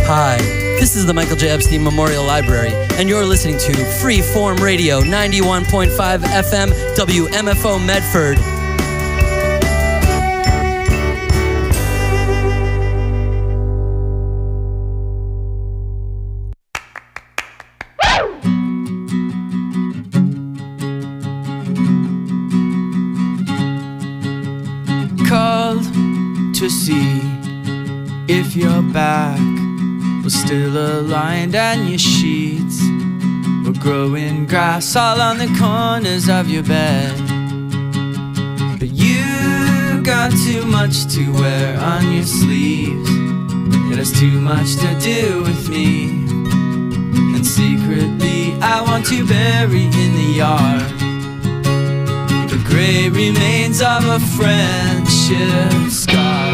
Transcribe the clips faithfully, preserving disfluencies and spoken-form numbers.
Hi, this is the Michael J. Epstein Memorial Library, and you're listening to Freeform Radio, ninety-one point five F M, W M F O Medford. Called to see if your back was still aligned and your sheets were growing grass all on the corners of your bed. But you got too much to wear on your sleeves. It has too much to do with me, and secretly I want to bury in the yard the gray remains of a friendship scar.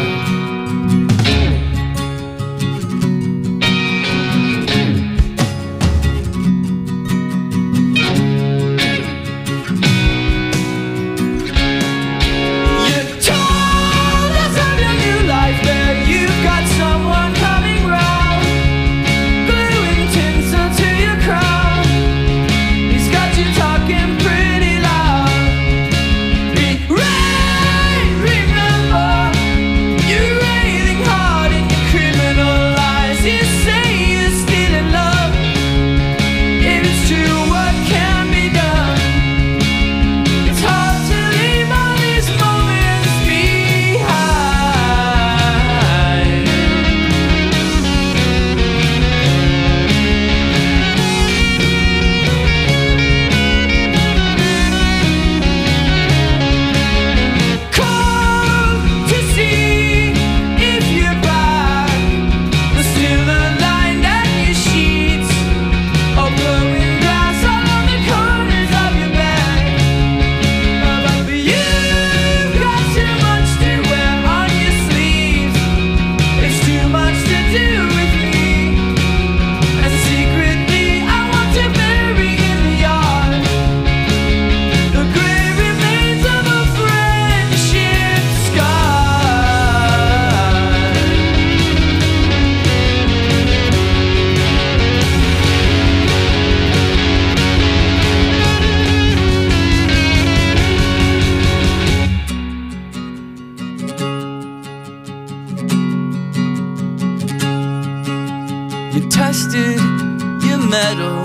Tested your metal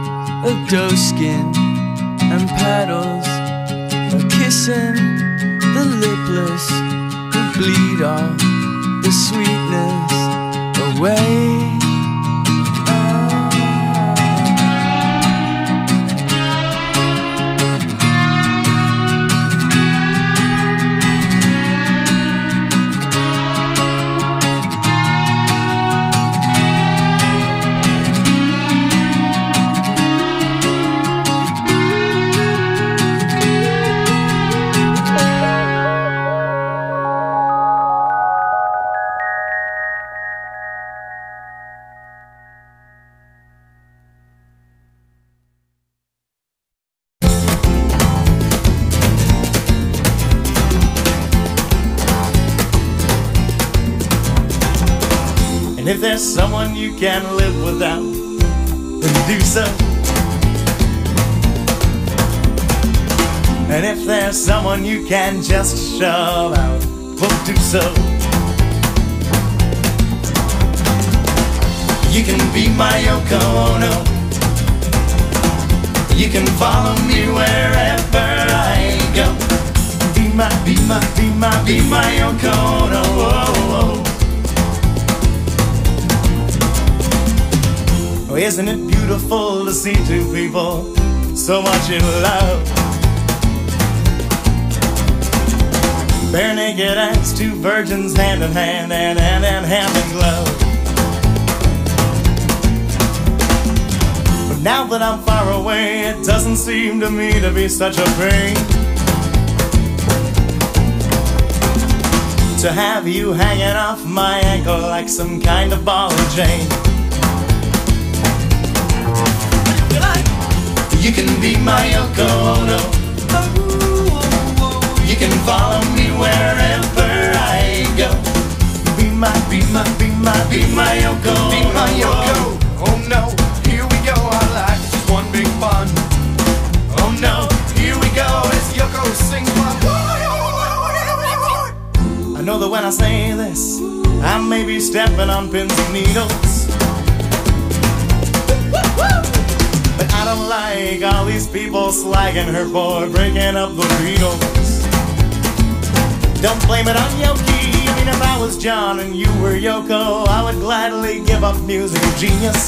of doe skin and petals of kissing the lipless who bleed all the sweetness away. And if there's someone you can't live without, then do so. And if there's someone you can just shove out, well, do so. You can be my Yoko Ono. You can follow me wherever I go. Be my, be my, be my, be my Yoko Ono. Oh, oh. Oh, isn't it beautiful to see two people so much in love? Bare naked as two virgins, hand in hand and hand in hand in glove. But now that I'm far away, it doesn't seem to me to be such a pain to have you hanging off my ankle like some kind of ball and chain. You can be my Yoko Ono. You can follow me wherever I go. Be my, be my, be my, be my Yoko. Be my Yoko. Oh no, here we go. Our life is one big fun. Oh no, here we go. As Yoko sings my. I know that when I say this, I may be stepping on pins and needles. But I don't like all these people slagging her for breaking up the Beatles. Don't blame it on Yoki. I mean, if I was John and you were Yoko, I would gladly give up musical genius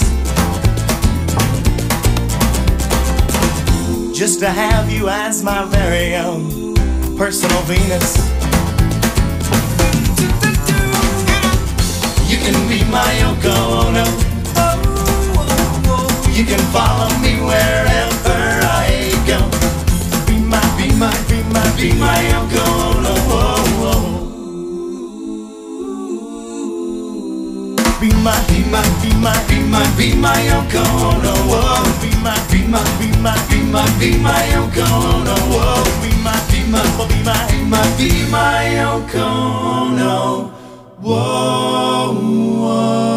just to have you as my very own personal Venus. You can be my Yoko Ono. You can follow me wherever I go. Be my, be my, be my, be my Yoko Ono. Be my, be my, be my, be my, be my Yoko Ono. Be my, be my, be my, be my, be my Yoko Ono. Be my, be my, be my, be my, be my Yoko Ono. Whoa, whoa.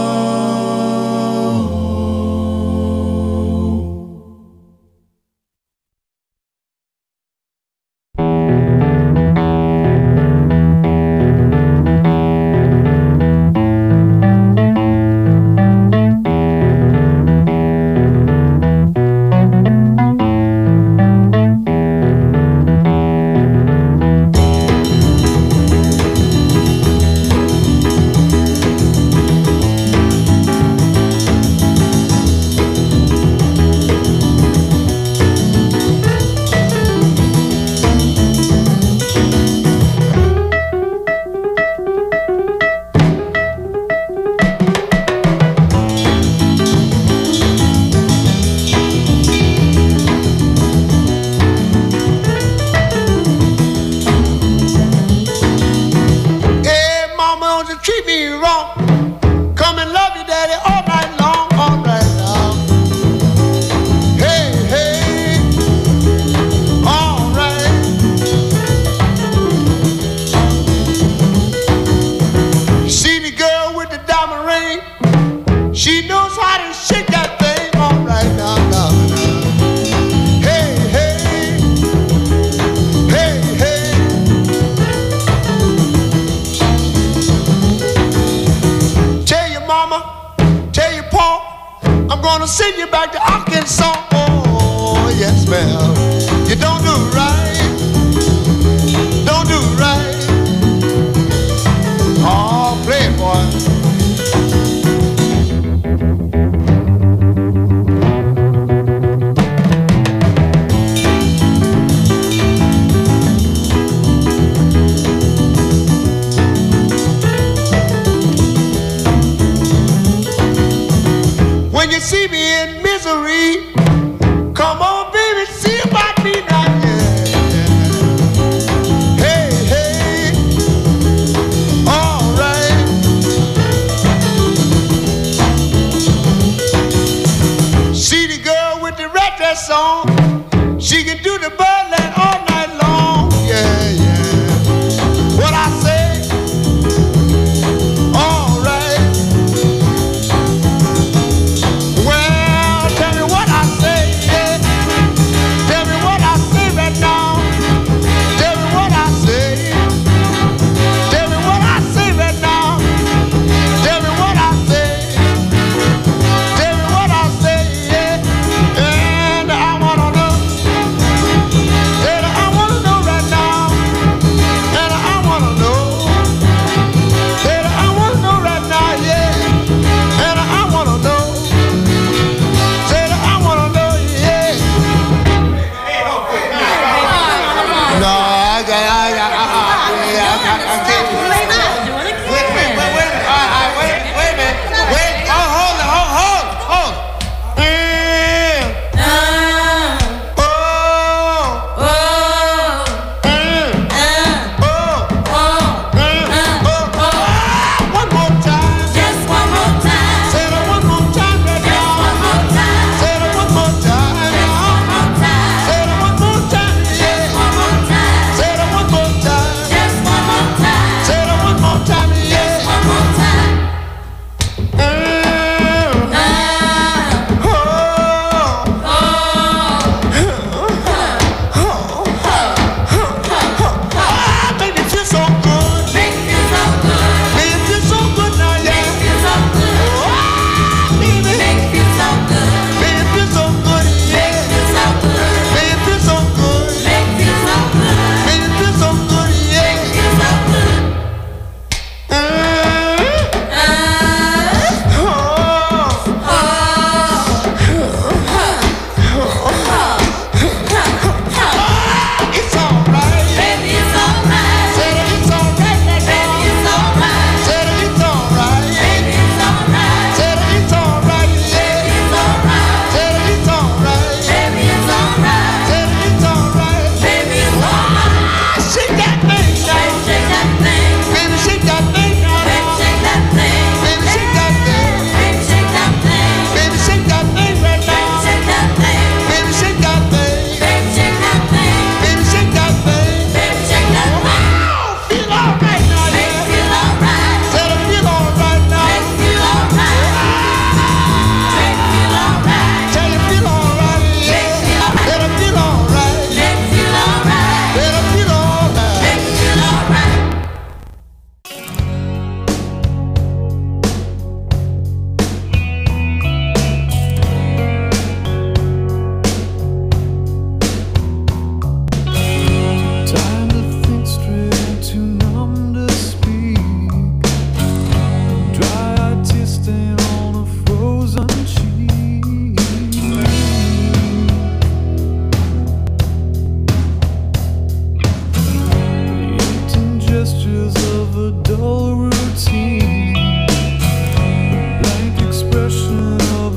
Well,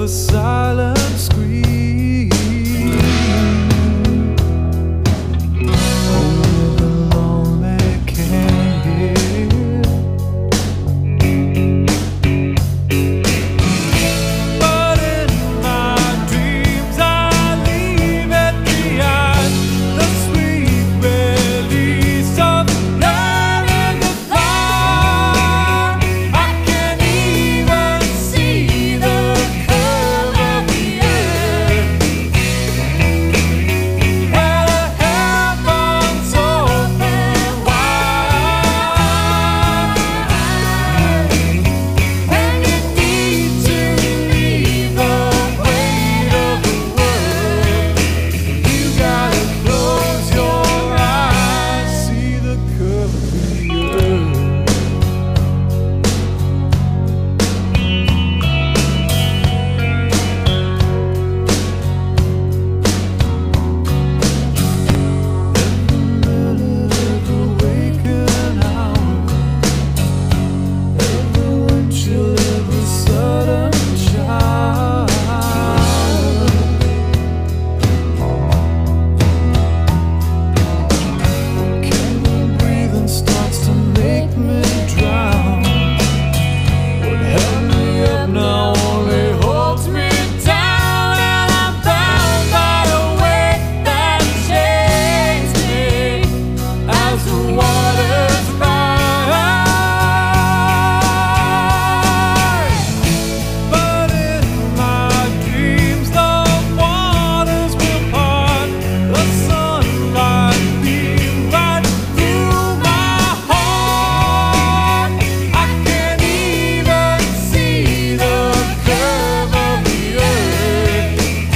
silent scream. Only the lonely can hear. But in my dreams I leave it behind, the sweet release of love in the fire. I can even see the curve of the earth, where the heavens open wide. When you need to leave the weight of the world, you gotta close your eyes, see the curve of the earth. Every waking hour, every wind chill, every sudden shower. Can you breathe and starts to make me drown? What held me up now only holds me down, and I'm bound by a weight that chains me as the waters rise. But in my dreams the waters will part, the sunlight beam right through my heart. I can even see the curve of the earth,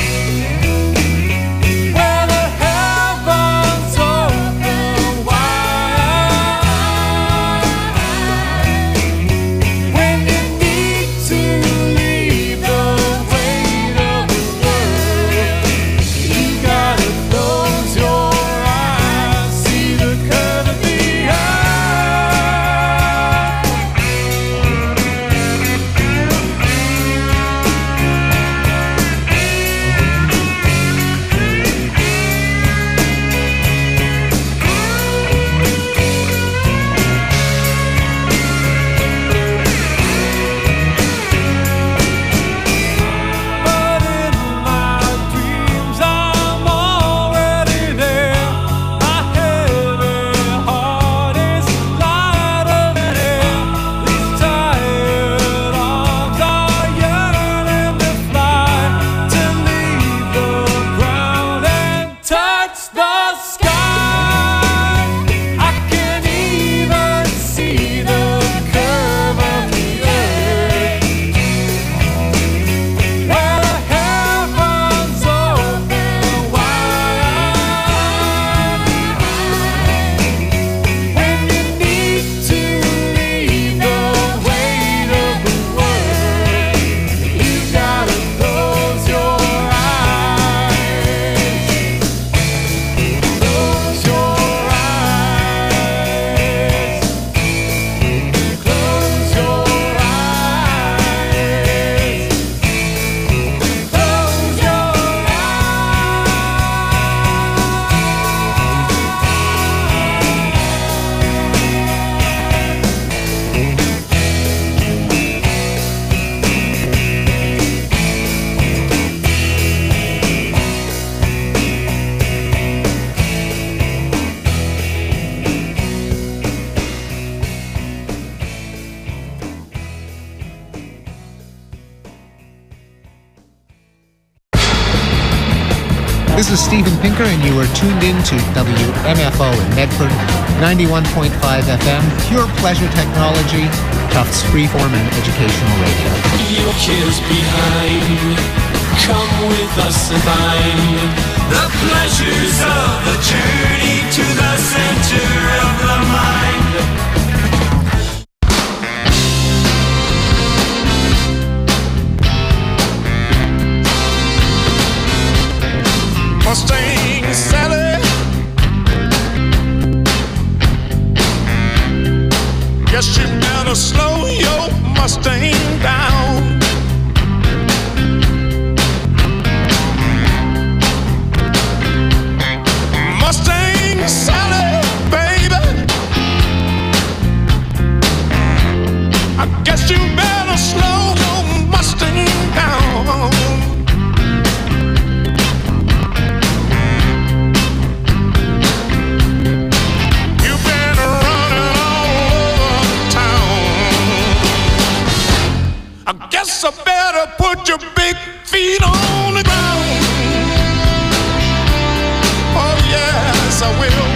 where the heavens open wide. When you need to leave the weight of the world, you gotta close your eyes, see the curve of the But in my dreams I'm already there. My heavy heart is lighter than air. These tired arms are yearning to fly, to leave the ground and touch the sky. I can even see the curve of the earth, where the heavens open wide. When you need to leave the weight of the world, you gotta close your eyes, close your eyes, close your eyes, close your This is Steven Pinker, and you are tuned in to W M F O in Medford, ninety-one point five F M, pure pleasure technology, Tufts freeform and educational radio. Your cares behind, come with us and find the pleasures of the journey to the center of the mind. Mustang Sally, guess you better slow your Mustang down. guess you better slow your Mustang down. You've been running all over town. I guess I better put your big feet on the ground. Oh yes, I will.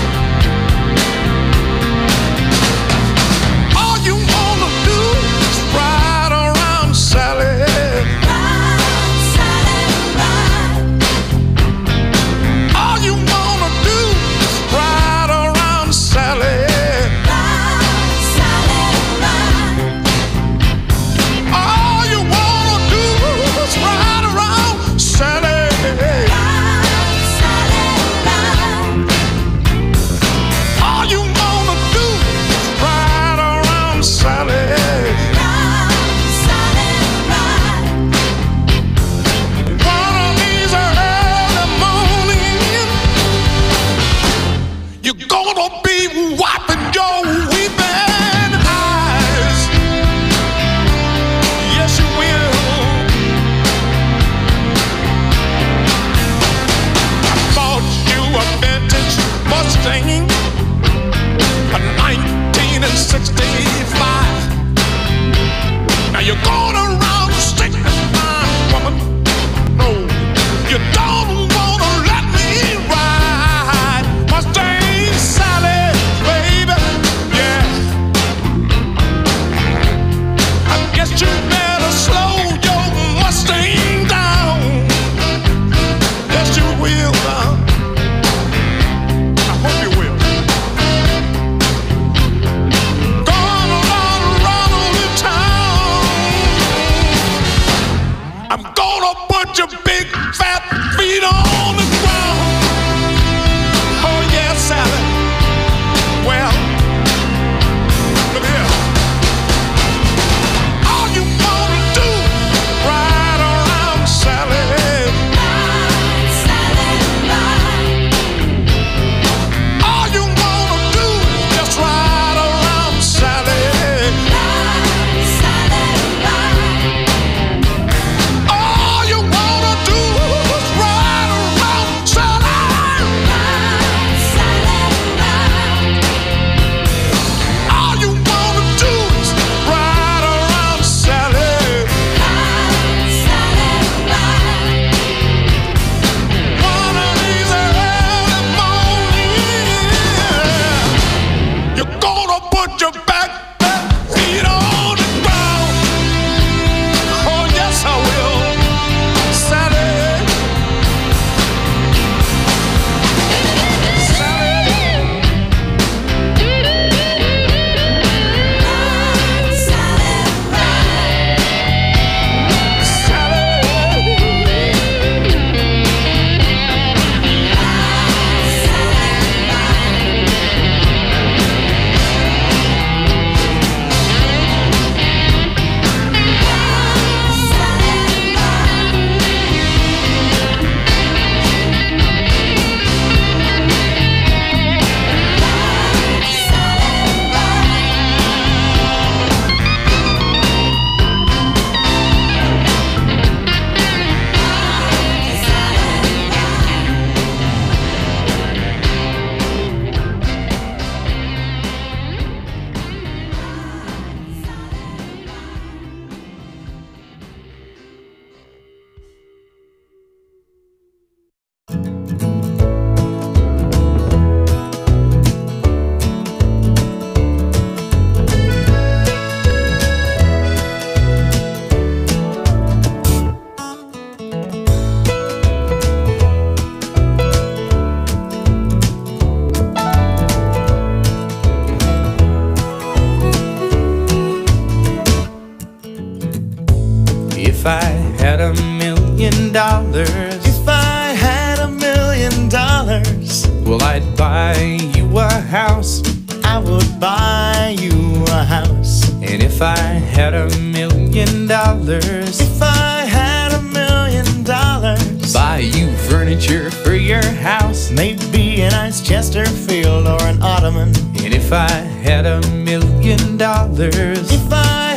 If I had a million dollars, if I had a million dollars, well, I'd buy you a house. I would buy you a house. And if I had a million dollars, if I had a million dollars, buy you furniture for your house, maybe a nice Chesterfield or an ottoman. And if I had a million dollars, if I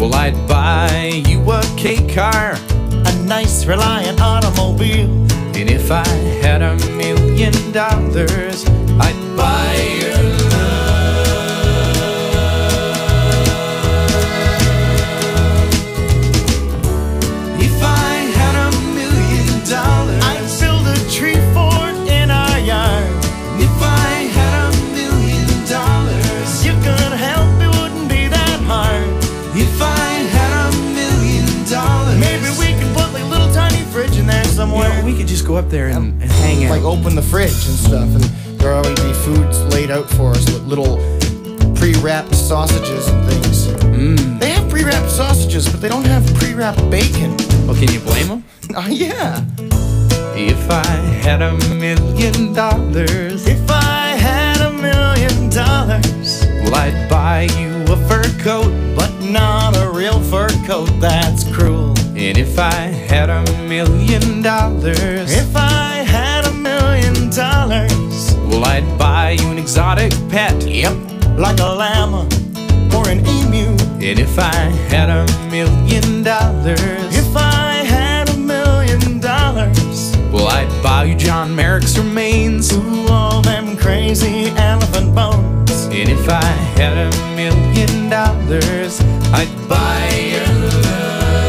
Well, I'd buy you a K car, a nice reliant automobile. and if I had a million dollars, I'd buy your love. If I had a million dollars, I'd build a tree fort in our yard. if I had a million dollars, You could help, it wouldn't be that hard. if I had a million dollars, Maybe we can put like a little tiny fridge in there you somewhere. know, we could just go up there and, and hang out. Like open the fridge and stuff, and there'll always be foods laid out for us with little pre-wrapped sausages and things. Mm. They have pre-wrapped sausages, but they don't have pre-wrapped bacon. Well, can you blame them? Oh yeah. If I had a million dollars, If I had a million dollars, well, I'd buy you a fur coat. but not a real fur coat, that's cruel. And if I had a million dollars, If I had a million dollars, well, I'd buy you an exotic pet. yep, like a llama or an emu. And if I had a million dollars, If I had a million dollars, well, I'd buy you John Merrick's remains. ooh, all them crazy elephant bones. And if I had a million dollars, I'd buy your love.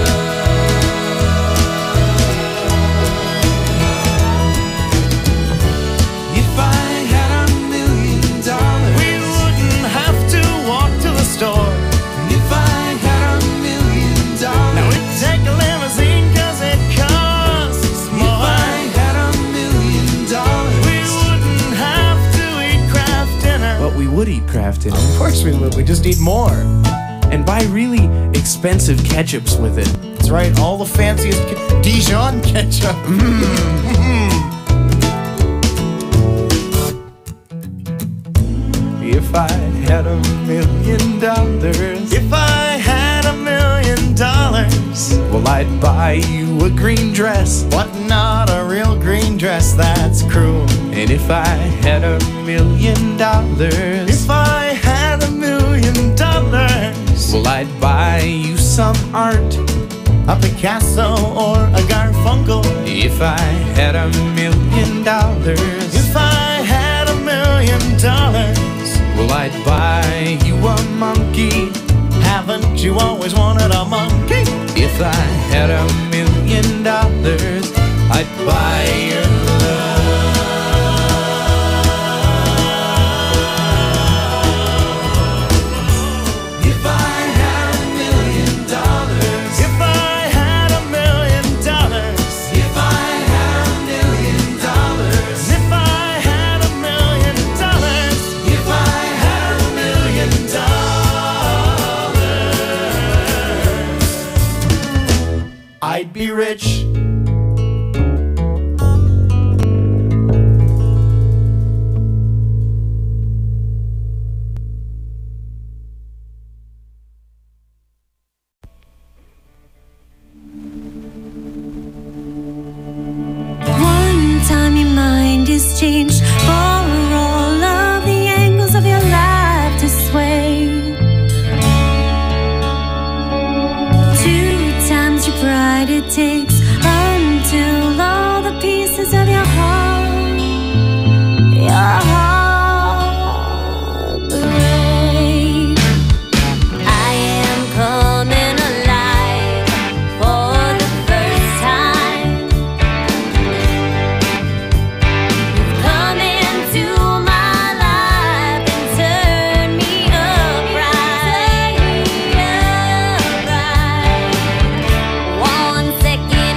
If I had a million dollars, We wouldn't have to walk to the store. if I had a million dollars, Now we'd take a limousine cause it costs if more. I had a million dollars, We wouldn't have to eat Kraft dinner. but we would eat Kraft dinner Of course we would, we just eat more. and buy really expensive ketchups with it. That's right, all the fanciest ke- Dijon ketchup. If I had a million dollars, If I had a million dollars, well, I'd buy you a green dress. but not a real green dress, that's cruel. And if I had a million dollars, If I had a million dollars, well, I'd buy you some art. a Picasso or a Garfunkel. If I had a million dollars, If I had a million dollars, well, I'd buy you a monkey. haven't you always wanted a monkey? If I had a million dollars, I'd buy your love. If I had a million dollars, If I had a million dollars, if I had a million dollars, if I had a million dollars, if I had a million dollars, I'd be rich. One time your mind is changed for all of the angles of your life to sway. Two times your pride it takes until all the pieces of your heart, your heart break. I am coming alive for the first time. You've come into my life and turned me upright. One second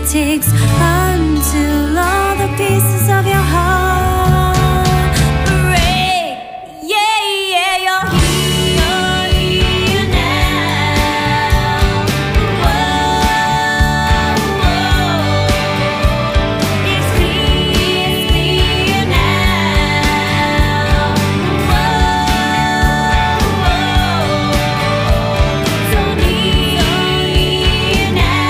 takes until all the pieces of your heart break. Yeah, yeah, you're here, here now. Whoa, whoa. It's clear, it's clear now. Whoa, whoa. So near now.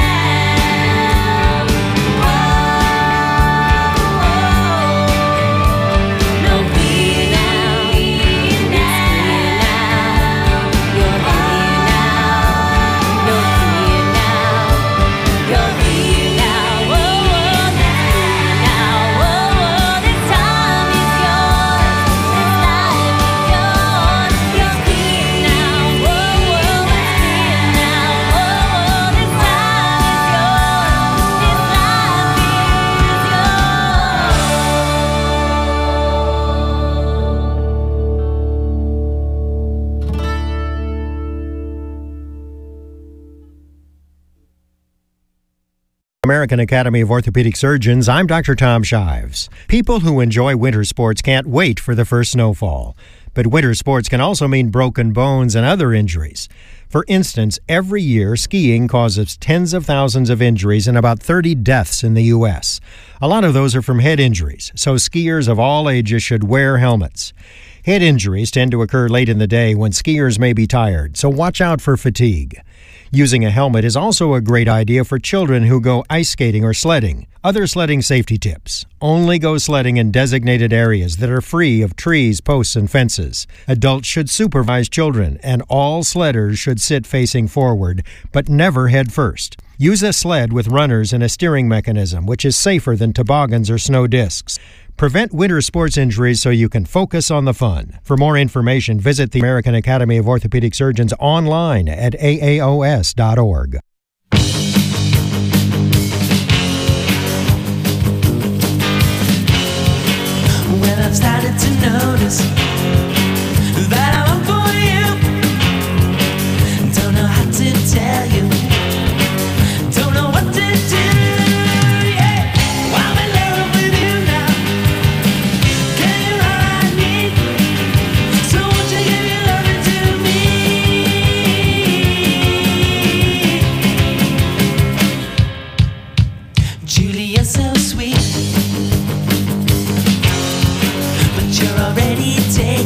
No fear now, fear now. You're here now. No fear now. You're here now. Whoa, whoa, that's clear now. Whoa, whoa, this time is yours. This life is yours. You're here now. Whoa, whoa, it's clear now. Whoa, whoa, this time is yours. This life is American Academy of Orthopedic Surgeons, I'm Doctor Tom Shives. People who enjoy winter sports can't wait for the first snowfall. But winter sports can also mean broken bones and other injuries. For instance, every year skiing causes tens of thousands of injuries and about thirty deaths in the U S. A lot of those are from head injuries, so skiers of all ages should wear helmets. Head injuries tend to occur late in the day when skiers may be tired, so watch out for fatigue. Using a helmet is also a great idea for children who go ice skating or sledding. Other sledding safety tips: only go sledding in designated areas that are free of trees, posts, and fences. Adults should supervise children, and all sledders should sit facing forward, but never head first. Use a sled with runners and a steering mechanism, which is safer than toboggans or snow discs. Prevent winter sports injuries so you can focus on the fun. For more information, visit the American Academy of Orthopedic Surgeons online at A A O S dot org. Well, I've started to notice that I long for you. Don't know how to tell you. Don't know what to do. Yeah, I'm in love with you now. Can you all I need? So won't you give your loving to me? Julie, you're so sweet, but you're already taken.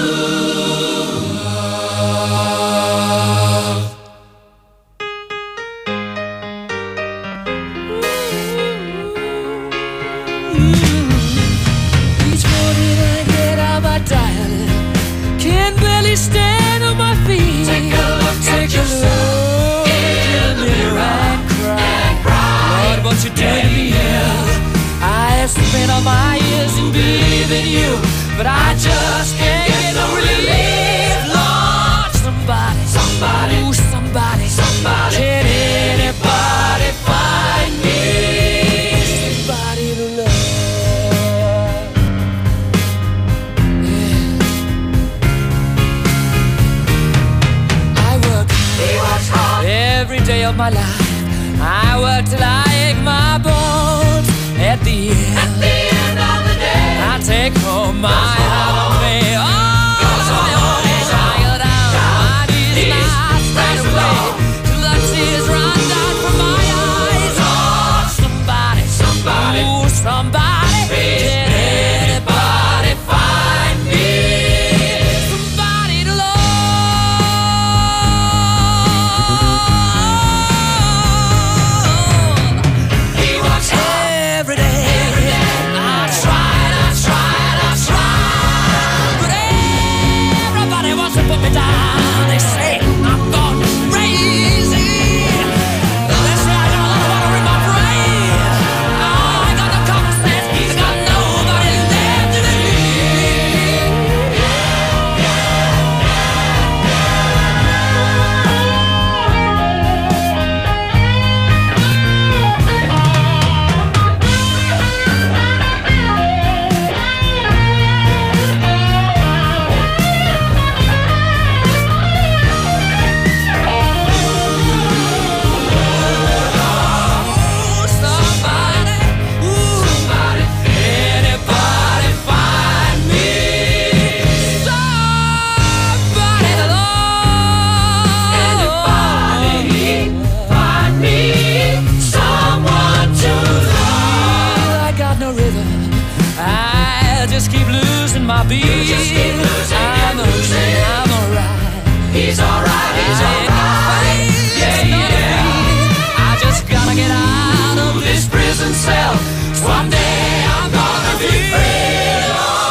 Each morning I get out my diary, can barely stand on my feet. Take a look Take at a look in the mirror and cry. Lord, what you done to me? I have spent all my years in believing you, but I just can't get no relief. Lord, somebody, somebody, ooh, somebody, somebody, can anybody find me somebody to love? Yeah. I work, he works hard every day of my life. I work till I ache my bones. At the end, At the end of the day, I take home my heart of me. Oh, goes on, goes on, I go down, down my knees and I straight away till the tears run down from my eyes. Oh, somebody, somebody, ooh, somebody, can anybody find me somebody to love? He works hard every day. I tried, I tried, I tried, but everybody wants to put me down. They say I'm gone crazy. They say I got a lot of water in my brain. Oh, I got no common sense. I got nobody left to believe. Somebody, ooh, somebody, anybody find me somebody to love? Anybody find me someone to love? I got no rhythm. I just keep losing my beat. You just keep losing, I'm losing. I'm alright. He's alright. He's alright. Yeah, yeah. I just gotta get out of this prison cell. Someday I'm gonna be free.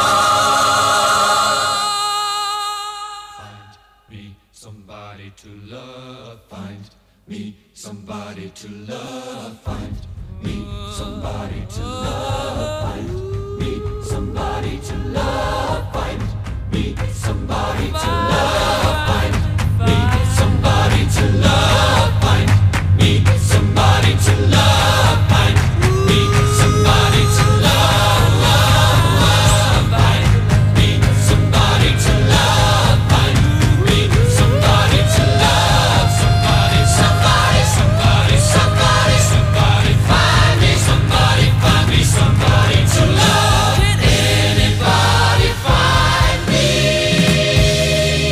Find me somebody to love. Find me somebody to love. Find me somebody to love. Find me somebody to love. Find me somebody to love. Find me somebody to love. Find me somebody to love. Find me somebody to love. Find me somebody to love. Find me somebody to love. Somebody, somebody, somebody, somebody, somebody. Find me somebody. Find me somebody to love. Can anybody find me?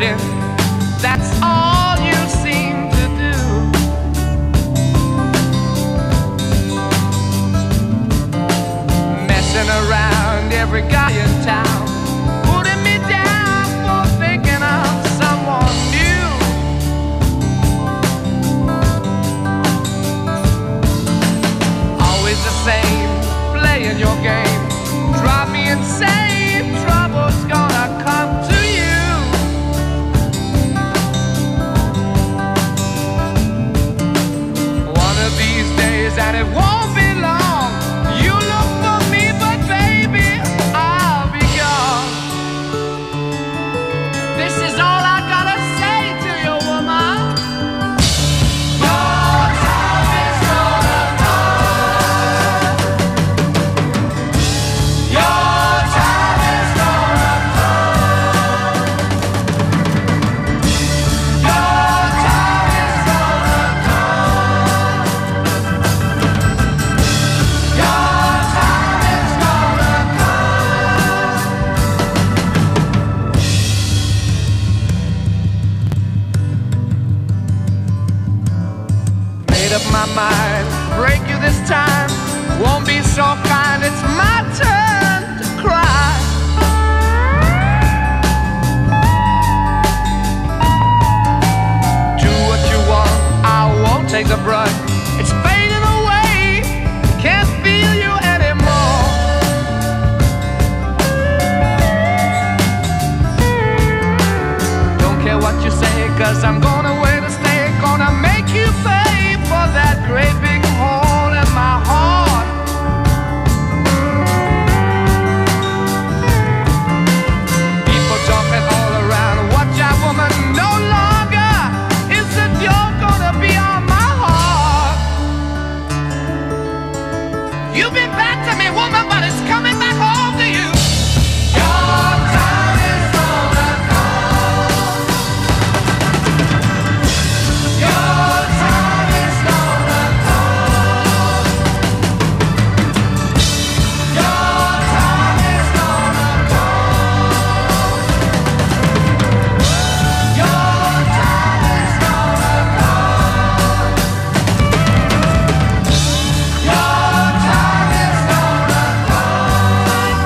darling. That's all you seem to do. Messing around every guy in town, putting me down for thinking of someone new. Always the same, playing your game, drive me insane. Trouble's gonna come to you. One of these days, and it won't be long, you look for me, but baby, I'll be gone. This is all I gotta say to you, woman. Your time is gonna come. Your time is gonna come. Your time is gonna come. Your time is gonna come. Made up my mind, break you this time. Won't be so kind, it's my turn to cry. Do what you want, I won't take the brunt. It's fading away, can't feel you anymore. Don't care what you say, cause I'm going away to stay. Gonna make you pay for that great big hole in my heart. People talking all around, watch out woman, no longer is the door gonna be on my heart. You've been bad to me, woman, but it's coming back home to you. Your time is gonna come. Your time is gonna come. Your time is gonna come. Your time is gonna come. Your time is gonna come.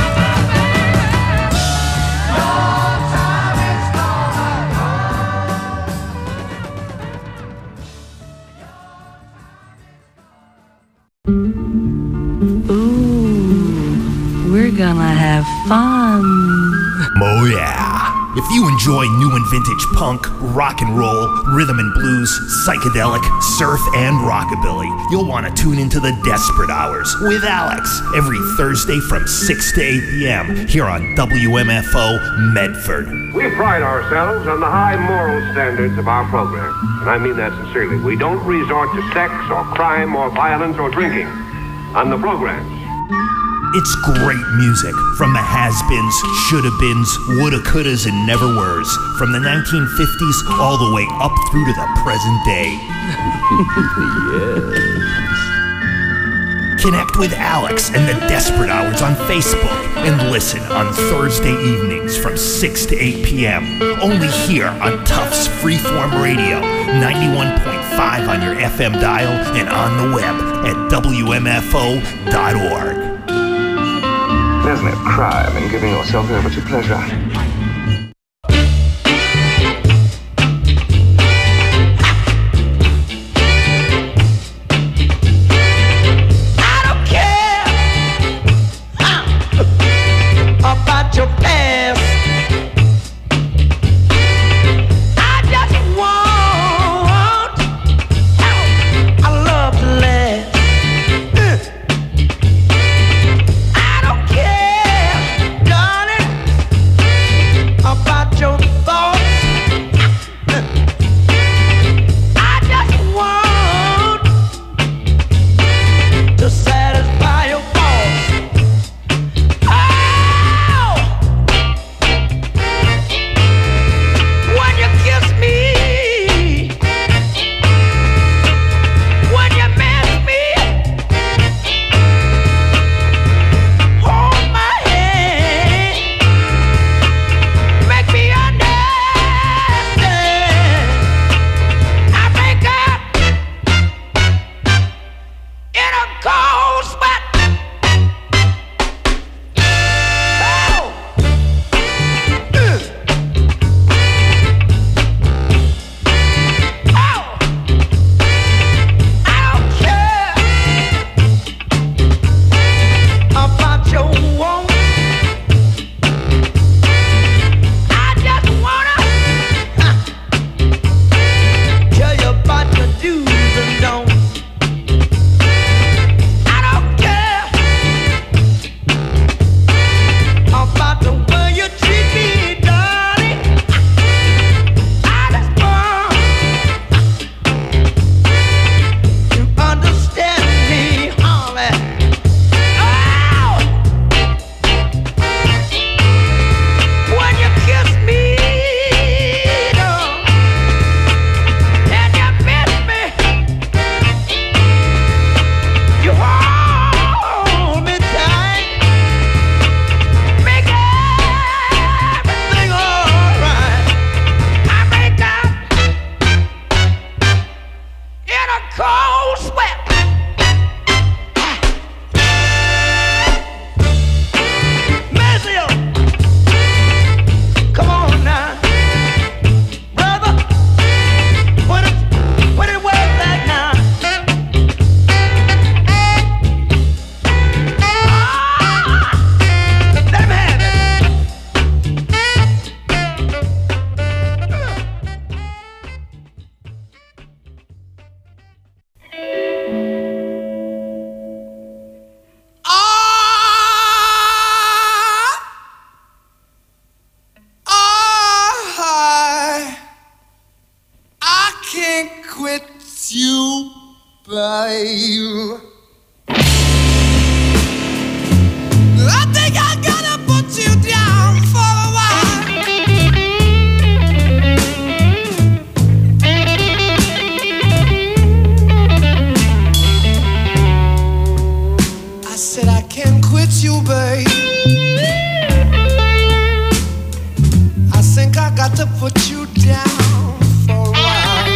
Your time is gonna come. Ooh, we're gonna have fun. Oh yeah. If you enjoy new and vintage punk, rock and roll, rhythm and blues, psychedelic, surf, and rockabilly, you'll want to tune into the Desperate Hours with Alex every Thursday from six to eight p.m. here on W M F O Medford. We pride ourselves on the high moral standards of our program, and I mean that sincerely. We don't resort to sex or crime or violence or drinking on the programs. It's great music from the has-beens, shoulda-beens, woulda, couldas, and never-weres, from the nineteen fifties all the way up through to the present day. Yes. Connect with Alex and the Desperate Hours on Facebook and listen on Thursday evenings from six to eight p.m. Only here on Tufts Freeform Radio, ninety-one point five on your F M dial and on the web at W M F O dot org. There's no crime in giving yourself over to pleasure. About your past, I just want our love to last. I don't care, darling. you, babe. I think I'm gonna put you down for a while. I said I can't quit you, babe. I think I got to put you down for a while.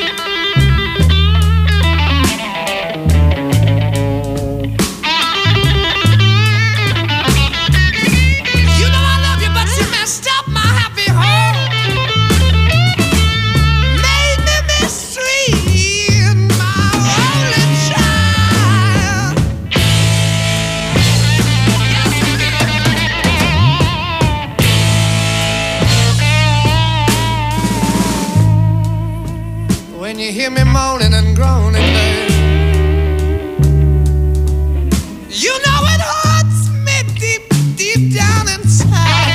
You know I love you, but you messed up my happy home. Made me mistreat my only child. When you hear me moaning and groaning, babe, you know it hurts me deep, deep down inside.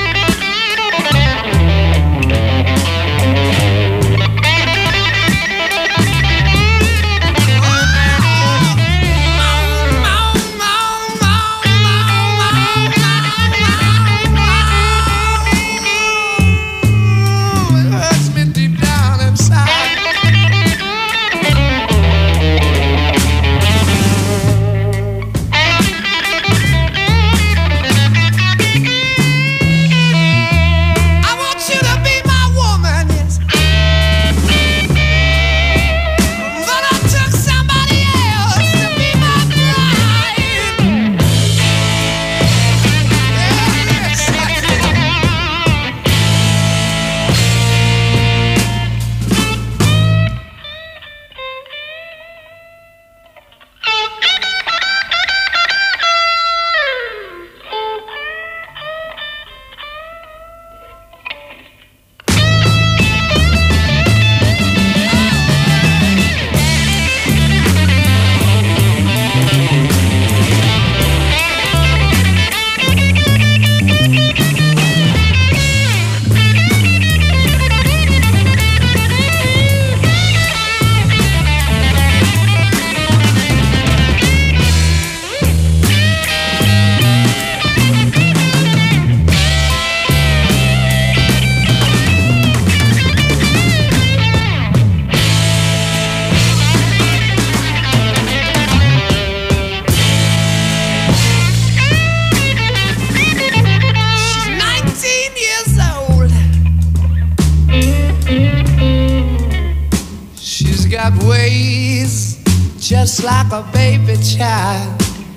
It hurts me deep down inside. I want you to be my woman, yes. But I took somebody else to be my bride. Yes, I did. She's nineteen years old. She's got ways just like a baby child.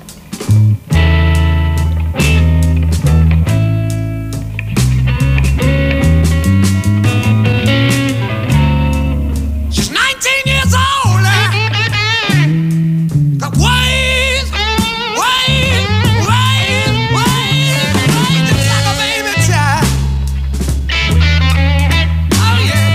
She's nineteen years old. Got ways, ways, ways, ways, ways just like a baby child. Oh yeah.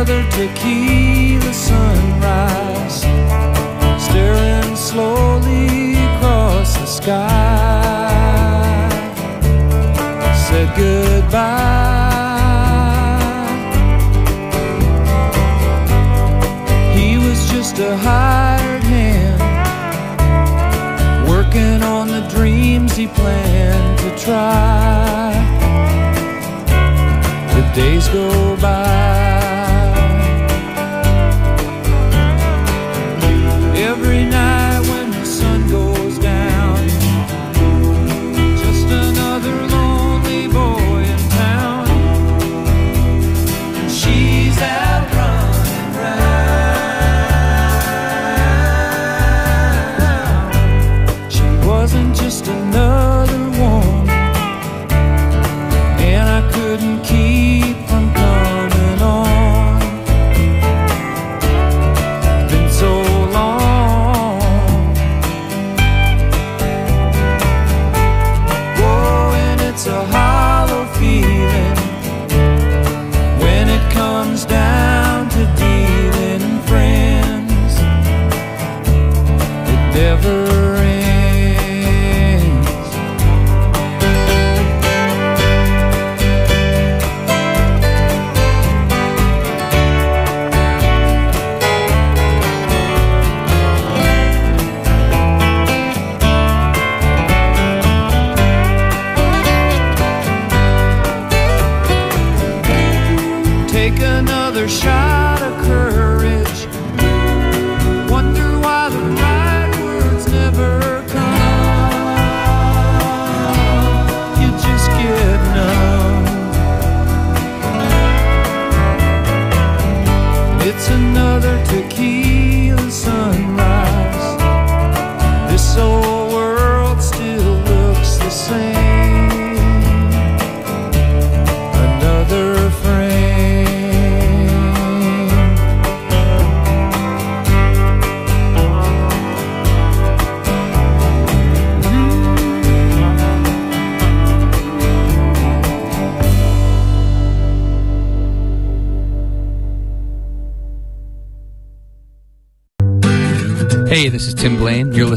another tequila sunrise, staring slowly across the sky. Said goodbye. He was just a hired hand, working on the dreams he planned to try. The days go by. Every night when the sun goes down, just another lonely boy in town. And she's out running round. She wasn't just another woman, and I couldn't keep from coming on. Been so long. Whoa, and it's a hollow feeling when it comes down to dealing friends. It never ends. Take another shot of courage. Wonder why the right words never come. You just get numb. It's another tequila sunrise. This old world still looks the same. Another frame. Hey, this is Tim Blaine. You're listening